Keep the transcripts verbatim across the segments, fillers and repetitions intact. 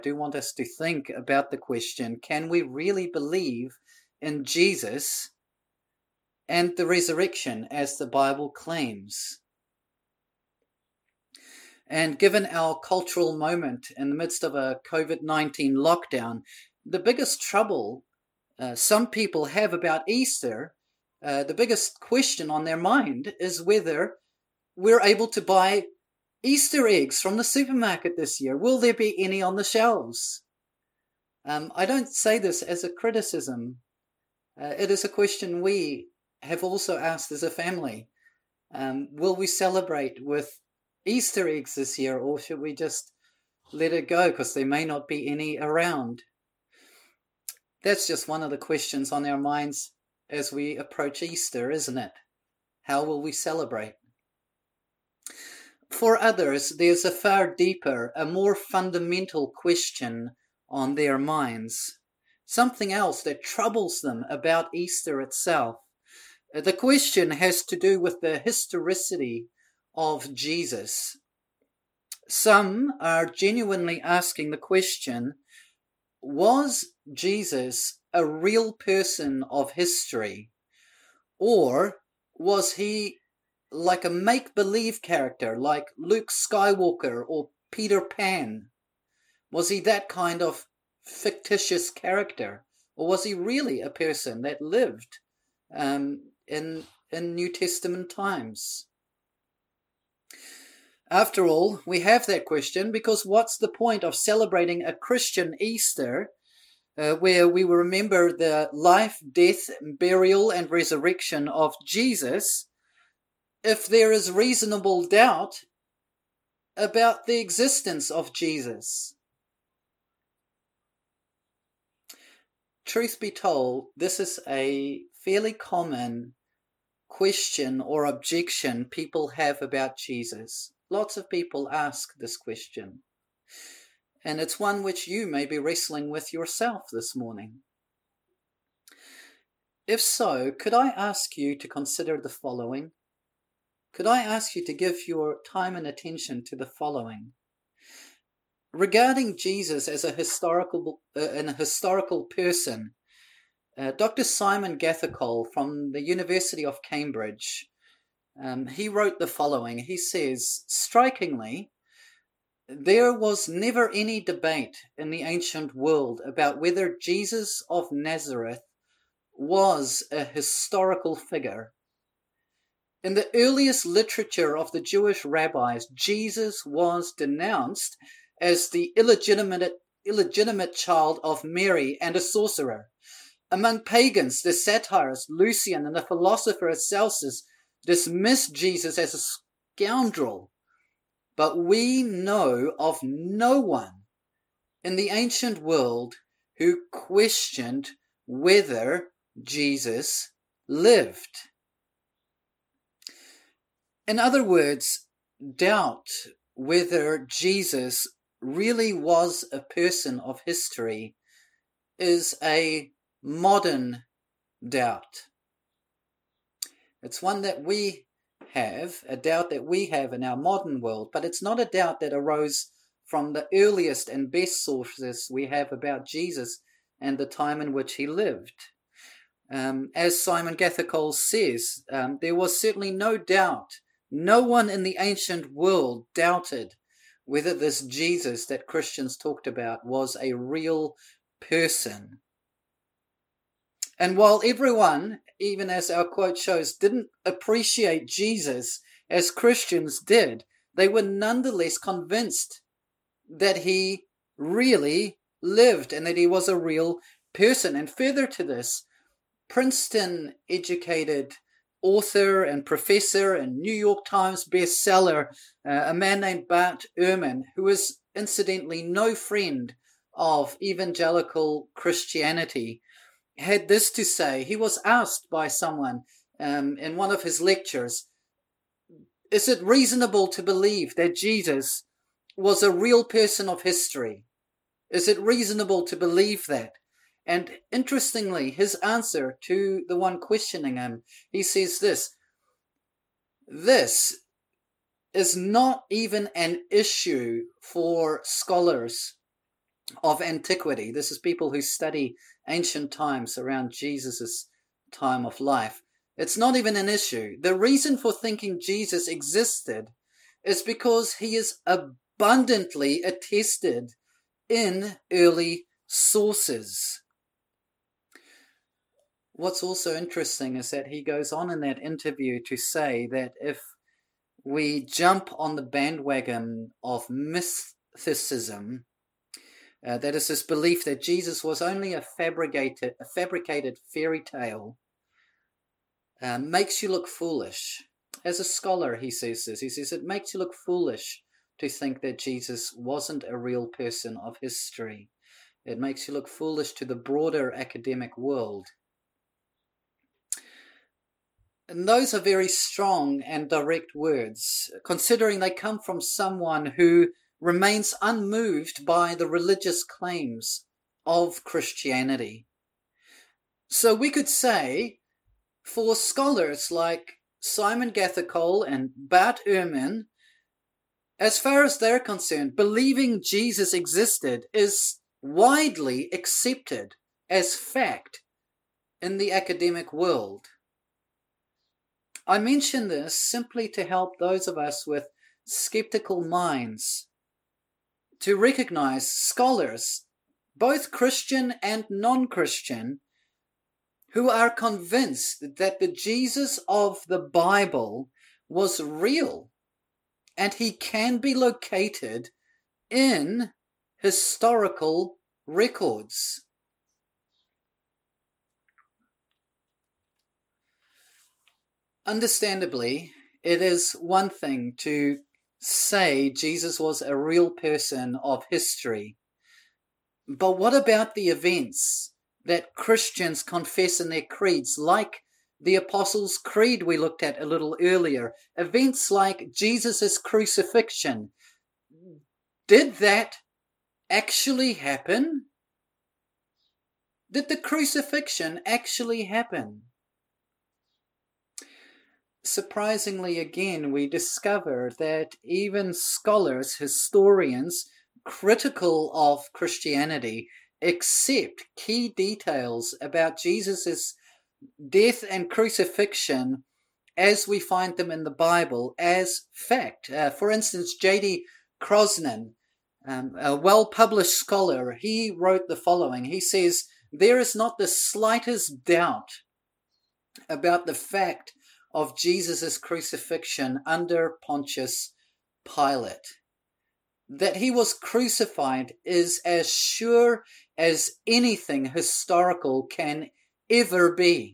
I do want us to think about the question, can we really believe in Jesus and the resurrection as the Bible claims? And given our cultural moment in the midst of a COVID nineteen lockdown, the biggest trouble uh, some people have about Easter, uh, the biggest question on their mind is whether we're able to buy Easter eggs from the supermarket this year. Will there be any on the shelves? Um, I don't say this as a criticism. Uh, it is a question we have also asked as a family. Um, will we celebrate with Easter eggs this year, or should we just let it go because there may not be any around? That's just one of the questions on our minds as we approach Easter, isn't it? How will we celebrate? For others, there's a far deeper, a more fundamental question on their minds. Something else that troubles them about Easter itself. The question has to do with the historicity of Jesus. Some are genuinely asking the question, was Jesus a real person of history? Or was he like a make-believe character like Luke Skywalker or Peter Pan? Was he that kind of fictitious character? Or was he really a person that lived um, in, in New Testament times? After all, we have that question because what's the point of celebrating a Christian Easter uh, where we will remember the life, death, burial, and resurrection of Jesus if there is reasonable doubt about the existence of Jesus? Truth be told, this is a fairly common question or objection people have about Jesus. Lots of people ask this question, and it's one which you may be wrestling with yourself this morning. If so, could I ask you to consider the following? Could I ask you to give your time and attention to the following? Regarding Jesus as a historical, uh, an historical person, uh, Doctor Simon Gathercole from the University of Cambridge, um, he wrote the following. He says, strikingly, there was never any debate in the ancient world about whether Jesus of Nazareth was a historical figure. In the earliest literature of the Jewish rabbis, Jesus was denounced as the illegitimate, illegitimate child of Mary and a sorcerer. Among pagans, the satirist Lucian and the philosopher Celsus dismissed Jesus as a scoundrel. But we know of no one in the ancient world who questioned whether Jesus lived. In other words, doubt whether Jesus really was a person of history is a modern doubt. It's one that we have, a doubt that we have in our modern world, but it's not a doubt that arose from the earliest and best sources we have about Jesus and the time in which he lived. Um, as Simon Gathercole says, um, there was certainly no doubt. No one in the ancient world doubted whether this Jesus that Christians talked about was a real person. And while everyone, even as our quote shows, didn't appreciate Jesus as Christians did, they were nonetheless convinced that he really lived and that he was a real person. And further to this, Princeton-educated author and professor and New York Times bestseller, uh, a man named Bart Ehrman, who is incidentally no friend of evangelical Christianity, had this to say. He was asked by someone um, in one of his lectures, is it reasonable to believe that Jesus was a real person of history? Is it reasonable to believe that? And interestingly, his answer to the one questioning him, he says this, this is not even an issue for scholars of antiquity. This is people who study ancient times around Jesus' time of life. It's not even an issue. The reason for thinking Jesus existed is because he is abundantly attested in early sources. What's also interesting is that he goes on in that interview to say that if we jump on the bandwagon of mysticism, uh, that is this belief that Jesus was only a fabricated, a fabricated fairy tale, uh, makes you look foolish. As a scholar, he says this. He says it makes you look foolish to think that Jesus wasn't a real person of history. It makes you look foolish to the broader academic world. And those are very strong and direct words, considering they come from someone who remains unmoved by the religious claims of Christianity. So we could say, for scholars like Simon Gathercole and Bart Ehrman, as far as they're concerned, believing Jesus existed is widely accepted as fact in the academic world. I mention this simply to help those of us with skeptical minds to recognize scholars, both Christian and non-Christian, who are convinced that the Jesus of the Bible was real and he can be located in historical records. Understandably, it is one thing to say Jesus was a real person of history. But what about the events that Christians confess in their creeds, like the Apostles' Creed we looked at a little earlier? Events like Jesus' crucifixion. Did that actually happen? Did the crucifixion actually happen? Surprisingly, again, we discover that even scholars, historians, critical of Christianity, accept key details about Jesus' death and crucifixion as we find them in the Bible as fact. Uh, for instance, J D Crosnan, um, a well-published scholar, he wrote the following. He says, "There is not the slightest doubt about the fact of Jesus' crucifixion under Pontius Pilate. That he was crucified is as sure as anything historical can ever be."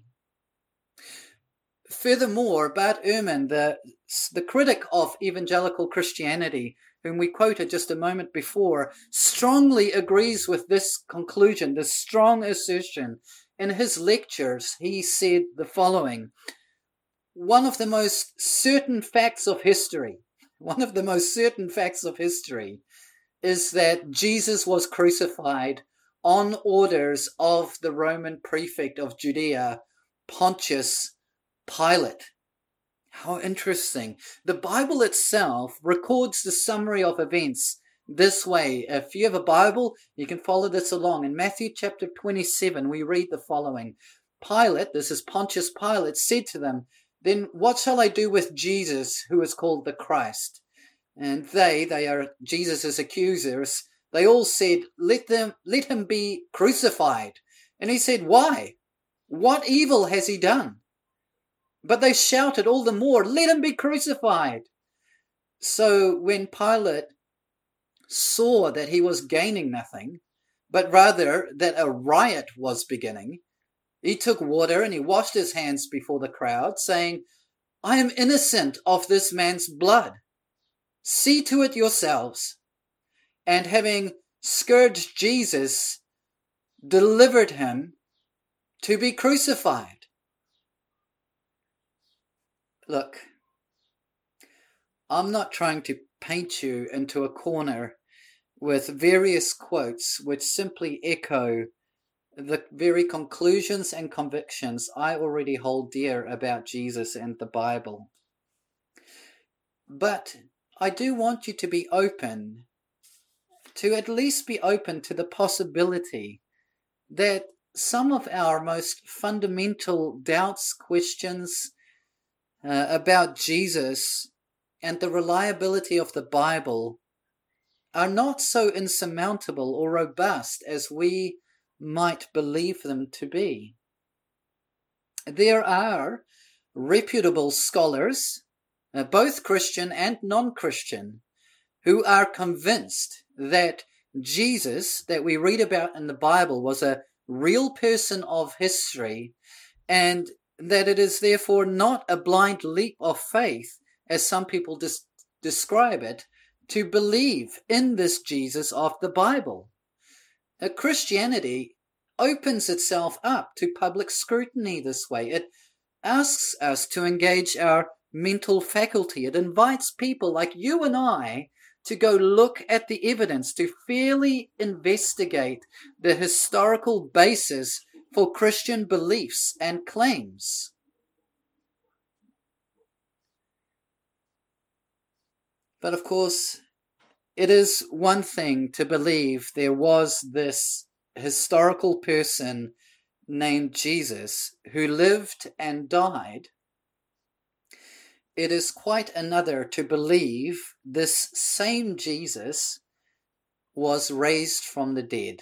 Furthermore, Bart Ehrman, the, the critic of evangelical Christianity, whom we quoted just a moment before, strongly agrees with this conclusion, this strong assertion. In his lectures, he said the following: One of the most certain facts of history, one of the most certain facts of history is that Jesus was crucified on orders of the Roman prefect of Judea, Pontius Pilate. How interesting. The Bible itself records the summary of events this way. If you have a Bible, you can follow this along. In Matthew chapter twenty-seven, we read the following. Pilate, this is Pontius Pilate, said to them, "Then what shall I do with Jesus, who is called the Christ?" And they, they are Jesus' accusers, they all said, let them, let him be crucified. And he said, "Why? What evil has he done?" But they shouted all the more, "Let him be crucified." So when Pilate saw that he was gaining nothing, but rather that a riot was beginning, he took water and he washed his hands before the crowd, saying, "I am innocent of this man's blood. See to it yourselves." And having scourged Jesus, delivered him to be crucified. Look, I'm not trying to paint you into a corner with various quotes which simply echo the very conclusions and convictions I already hold dear about Jesus and the Bible. But I do want you to be open to at least be open to the possibility that some of our most fundamental doubts, questions uh, about Jesus and the reliability of the Bible are not so insurmountable or robust as we might believe them to be. There are reputable scholars, uh, both Christian and non-Christian, who are convinced that Jesus, that we read about in the Bible, was a real person of history, and that it is therefore not a blind leap of faith, as some people dis- describe it, to believe in this Jesus of the Bible. Uh, Christianity opens itself up to public scrutiny this way. It asks us to engage our mental faculty. It invites people like you and I to go look at the evidence, to fairly investigate the historical basis for Christian beliefs and claims. But of course, it is one thing to believe there was this historical person named Jesus who lived and died. It is quite another to believe this same Jesus was raised from the dead.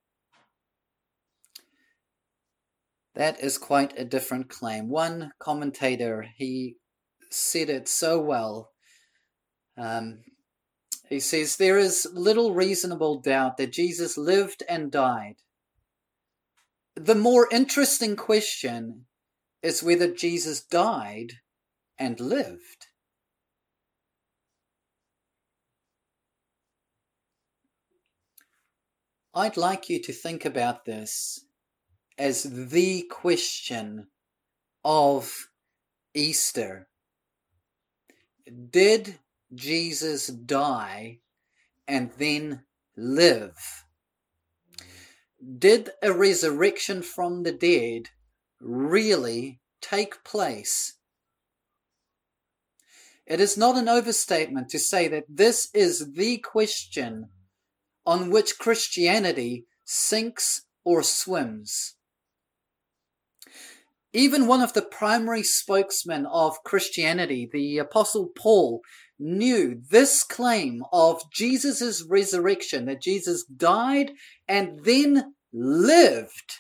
That is quite a different claim. One commentator, he said it so well. Um, he says, there is little reasonable doubt that Jesus lived and died. The more interesting question is whether Jesus died and lived. I'd like you to think about this as the question of Easter. Did Jesus die and then live? Did a resurrection from the dead really take place? It is not an overstatement to say that this is the question on which Christianity sinks or swims. Even one of the primary spokesmen of Christianity, the Apostle Paul, knew this claim of Jesus' resurrection, that Jesus died and then lived,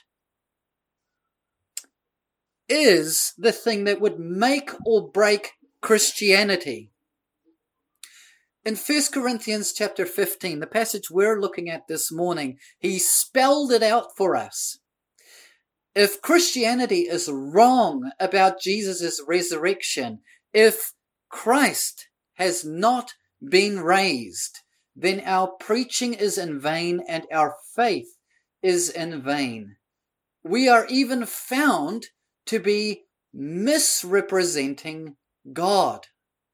is the thing that would make or break Christianity. In First Corinthians chapter fifteen, the passage we're looking at this morning, he spelled it out for us. If Christianity is wrong about Jesus' resurrection, if Christ has not been raised, then our preaching is in vain and our faith is in vain. We are even found to be misrepresenting God.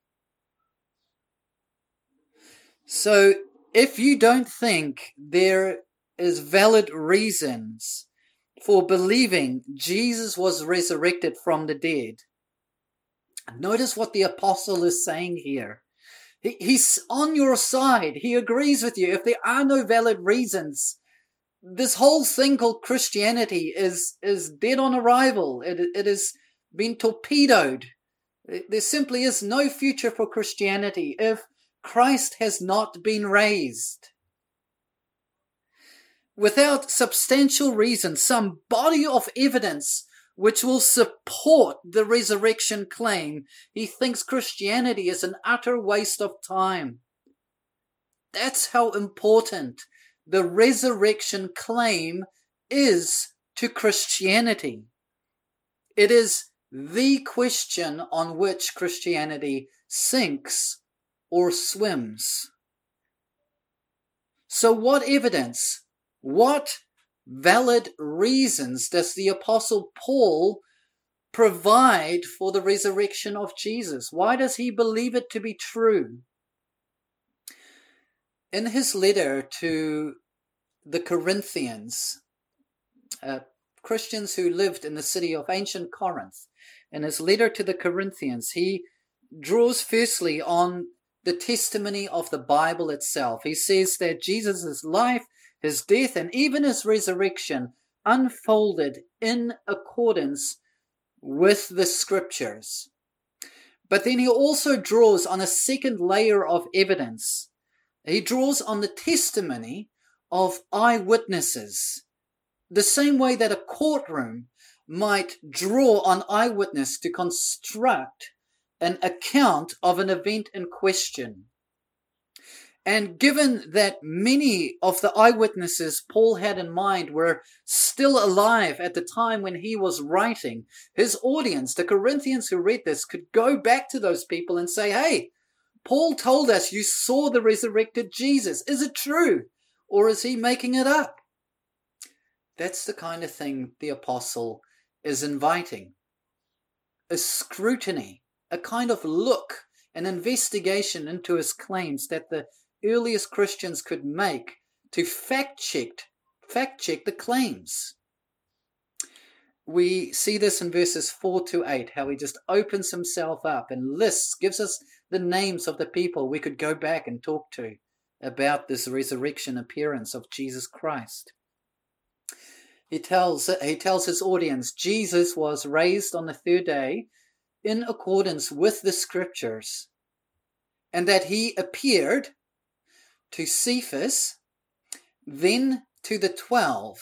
So if you don't think there is valid reasons for believing Jesus was resurrected from the dead, notice what the apostle is saying here. He, he's on your side. He agrees with you. If there are no valid reasons, this whole thing called Christianity is, is dead on arrival. It, it has been torpedoed. There simply is no future for Christianity if Christ has not been raised. Without substantial reason, some body of evidence which will support the resurrection claim, he thinks Christianity is an utter waste of time. That's how important the resurrection claim is to Christianity. It is the question on which Christianity sinks or swims. So what evidence, what valid reasons does the Apostle Paul provide for the resurrection of Jesus? Why does he believe it to be true? In his letter to the Corinthians, uh, Christians who lived in the city of ancient Corinth, in his letter to the Corinthians, he draws firstly on the testimony of the Bible itself. He says that Jesus' life, his death, and even his resurrection unfolded in accordance with the scriptures. But then he also draws on a second layer of evidence. He draws on the testimony of eyewitnesses, the same way that a courtroom might draw on eyewitness to construct an account of an event in question. And given that many of the eyewitnesses Paul had in mind were still alive at the time when he was writing, his audience, the Corinthians who read this, could go back to those people and say, hey, Paul told us you saw the resurrected Jesus. Is it true? Or is he making it up? That's the kind of thing the apostle is inviting. A scrutiny, a kind of look, an investigation into his claims that the earliest Christians could make to fact check, fact check the claims. We see this in verses four to eight, how he just opens himself up and lists, gives us the names of the people we could go back and talk to about this resurrection appearance of Jesus Christ. He tells, he tells his audience Jesus was raised on the third day in accordance with the scriptures, and that he appeared to Cephas, then to the twelve.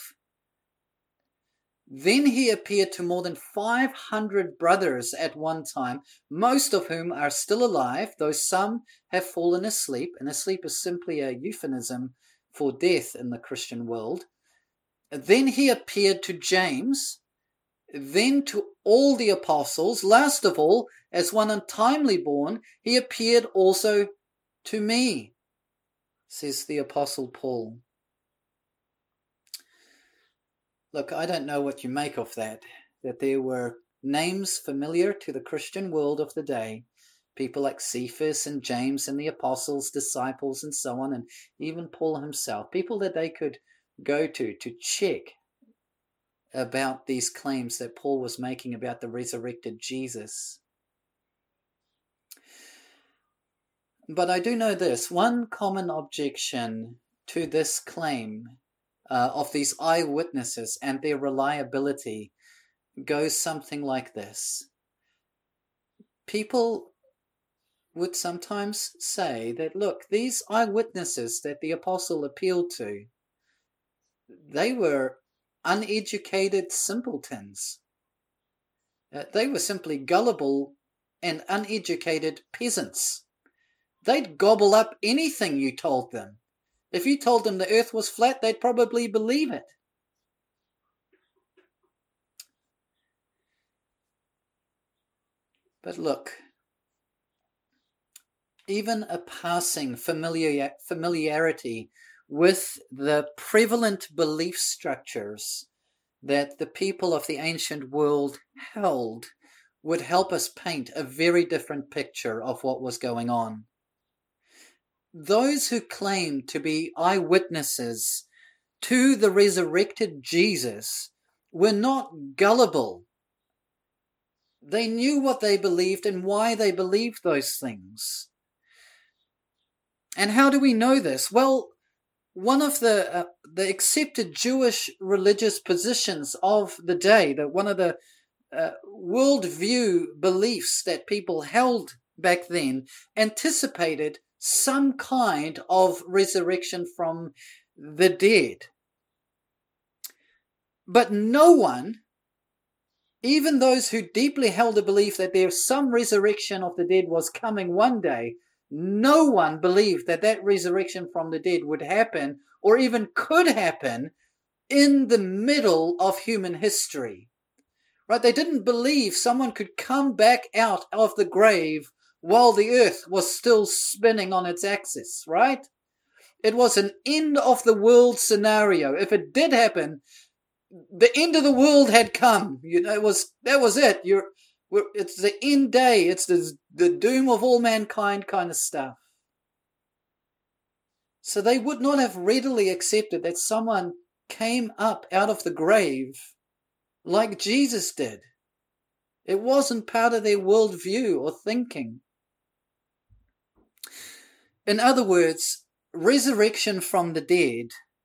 Then he appeared to more than five hundred brothers at one time, most of whom are still alive, though some have fallen asleep. And asleep is simply a euphemism for death in the Christian world. Then he appeared to James, then to all the apostles. Last of all, as one untimely born, he appeared also to me, says the Apostle Paul. Look, I don't know what you make of that, that there were names familiar to the Christian world of the day, people like Cephas and James and the apostles, disciples and so on, and even Paul himself, people that they could go to to check about these claims that Paul was making about the resurrected Jesus. But I do know this, one common objection to this claim uh, of these eyewitnesses and their reliability goes something like this. People would sometimes say that, look, these eyewitnesses that the apostle appealed to, they were uneducated simpletons. Uh, they were simply gullible and uneducated peasants. They'd gobble up anything you told them. If you told them the earth was flat, they'd probably believe it. But look, even a passing familiar, familiarity with the prevalent belief structures that the people of the ancient world held would help us paint a very different picture of what was going on. Those who claimed to be eyewitnesses to the resurrected Jesus were not gullible. They knew what they believed and why they believed those things. And how do we know this? Well, one of the uh, the accepted Jewish religious positions of the day, that one of the uh, worldview beliefs that people held back then, anticipated some kind of resurrection from the dead. But no one, even those who deeply held a belief that there's some resurrection of the dead was coming one day, no one believed that that resurrection from the dead would happen or even could happen in the middle of human history. Right? They didn't believe someone could come back out of the grave while the earth was still spinning on its axis, right? It was an end of the world scenario. If it did happen, the end of the world had come. You know, it was that was it. You're, we're, it's the end day. It's the the doom of all mankind kind of stuff. So they would not have readily accepted that someone came up out of the grave like Jesus did. It wasn't part of their worldview or thinking. In other words, resurrection from the dead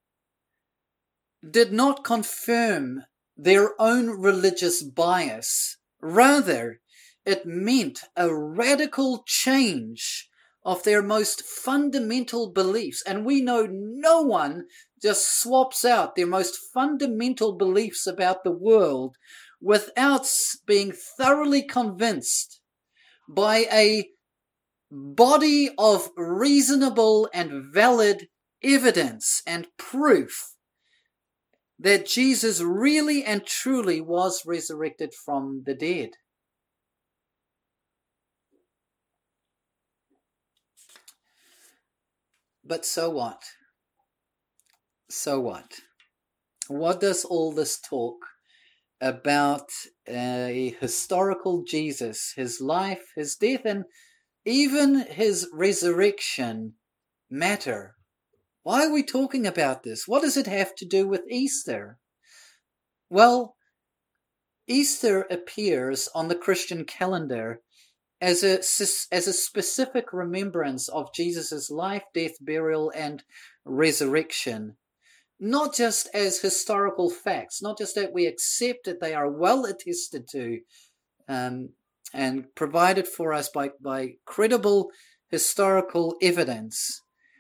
did not confirm their own religious bias. Rather, it meant a radical change of their most fundamental beliefs. And we know no one just swaps out their most fundamental beliefs about the world without being thoroughly convinced by a body of reasonable and valid evidence and proof that Jesus really and truly was resurrected from the dead. But so what? So what? What does all this talk about a historical Jesus, his life, his death, and even his resurrection matter? Why are we talking about this? What does it have to do with Easter? Well, Easter appears on the Christian calendar as a, as a specific remembrance of Jesus' life, death, burial, and resurrection. Not just as historical facts, not just that we accept that they are well attested to um, and provided for us by, by credible historical evidence,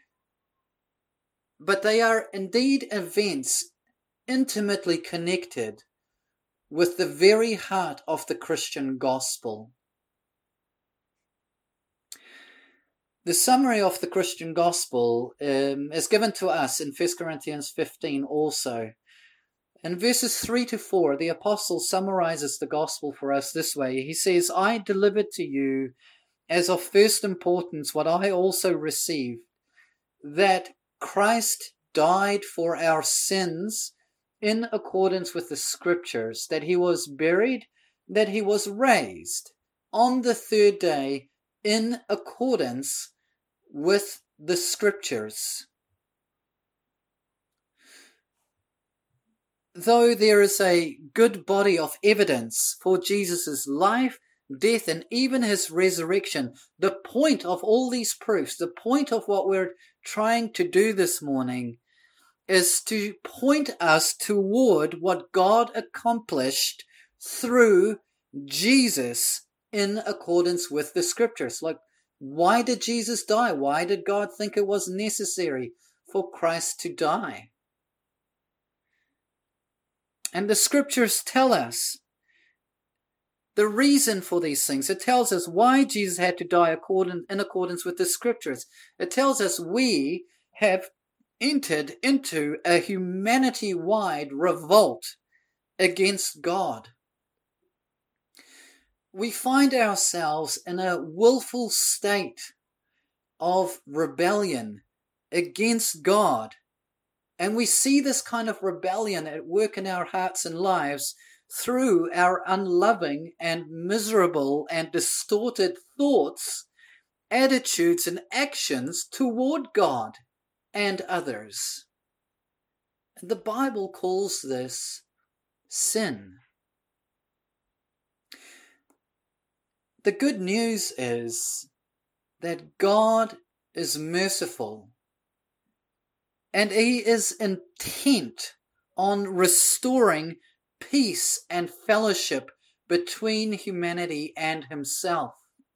but they are indeed events intimately connected with the very heart of the Christian gospel. The summary of the Christian gospel um, is given to us in First Corinthians fifteen also. In verses three to four, the apostle summarizes the gospel for us this way. He says, I delivered to you as of first importance what I also received, that Christ died for our sins in accordance with the scriptures, that he was buried, that he was raised on the third day in accordance with the scriptures. Though there is a good body of evidence for Jesus' life, death, and even his resurrection, the point of all these proofs, the point of what we're trying to do this morning, is to point us toward what God accomplished through Jesus in accordance with the scriptures. Like, why did Jesus die? Why did God think it was necessary for Christ to die? And the scriptures tell us the reason for these things. It tells us why Jesus had to die according, in accordance with the scriptures. It tells us we have entered into a humanity-wide revolt against God. We find ourselves in a willful state of rebellion against God. And we see this kind of rebellion at work in our hearts and lives through our unloving and miserable and distorted thoughts, attitudes, and actions toward God and others. And the Bible calls this sin. The good news is that God is merciful, and he is intent on restoring peace and fellowship between humanity and himself.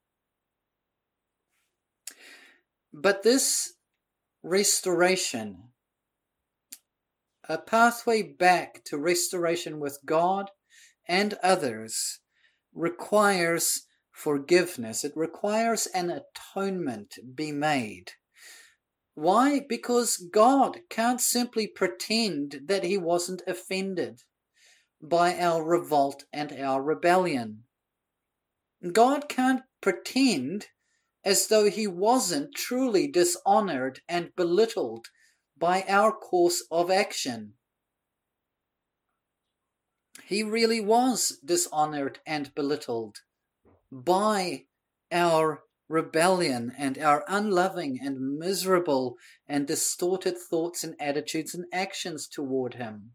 But this restoration, a pathway back to restoration with God and others, requires forgiveness. It requires an atonement be made. Why? Because God can't simply pretend that he wasn't offended by our revolt and our rebellion. God can't pretend as though he wasn't truly dishonored and belittled by our course of action. He really was dishonored and belittled by our rebellion and our unloving and miserable and distorted thoughts and attitudes and actions toward him.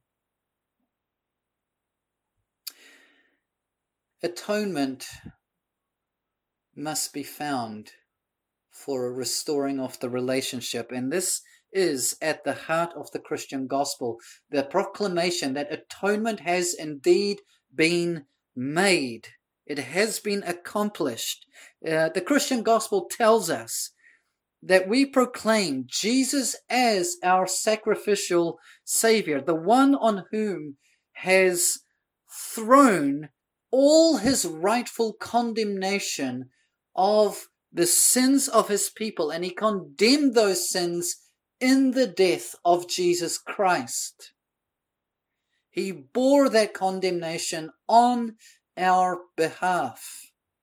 Atonement must be found for a restoring of the relationship. And this is at the heart of the Christian gospel, the proclamation that atonement has indeed been made. It has been accomplished. Uh, the Christian gospel tells us that we proclaim Jesus as our sacrificial Savior, the one on whom has thrown all his rightful condemnation of the sins of his people, and he condemned those sins in the death of Jesus Christ. He bore that condemnation on our behalf.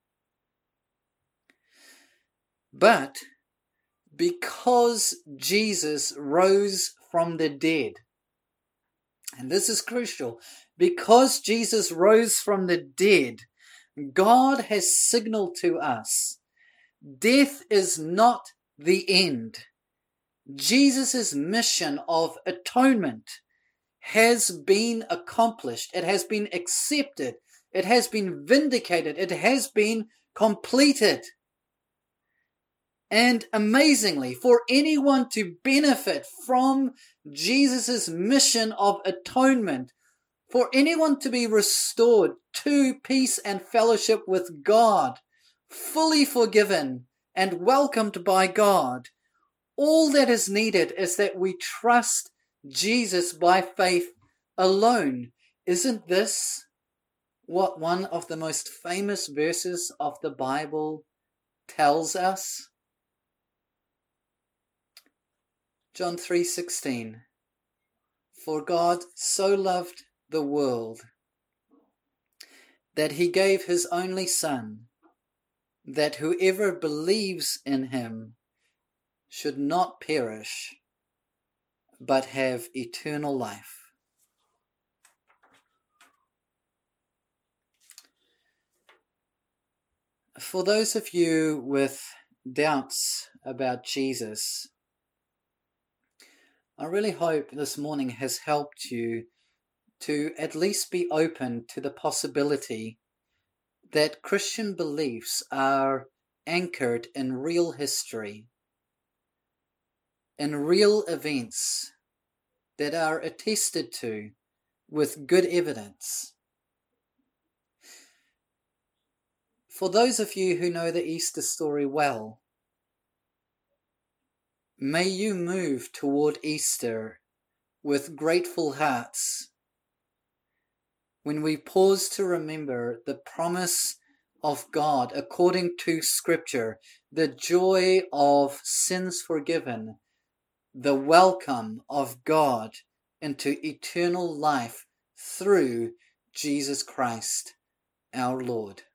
But because Jesus rose from the dead, and this is crucial, because Jesus rose from the dead, God has signaled to us, death is not the end. Jesus' mission of atonement has been accomplished. It has been accepted. It has been vindicated. It has been completed. And amazingly, for anyone to benefit from Jesus' mission of atonement, for anyone to be restored to peace and fellowship with God, fully forgiven and welcomed by God, all that is needed is that we trust Jesus by faith alone. Isn't this what one of the most famous verses of the Bible tells us? John three sixteen. For God so loved the world that he gave his only Son, that whoever believes in him should not perish, but have eternal life. For those of you with doubts about Jesus, I really hope this morning has helped you to at least be open to the possibility that Christian beliefs are anchored in real history, in real events that are attested to with good evidence. For those of you who know the Easter story well, may you move toward Easter with grateful hearts when we pause to remember the promise of God according to Scripture, the joy of sins forgiven, the welcome of God into eternal life through Jesus Christ our Lord.